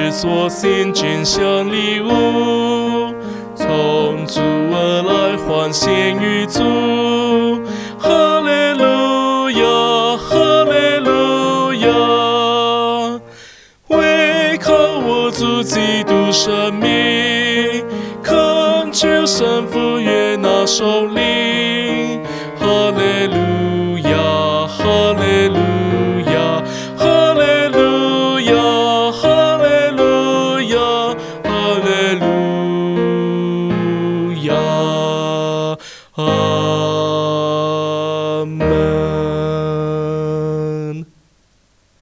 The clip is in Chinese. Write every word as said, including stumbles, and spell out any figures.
是所献捐献礼物，从主而来欢献于主。哈利路亚，哈利路亚，唯靠我主基督生命，恳求神父悦纳受礼。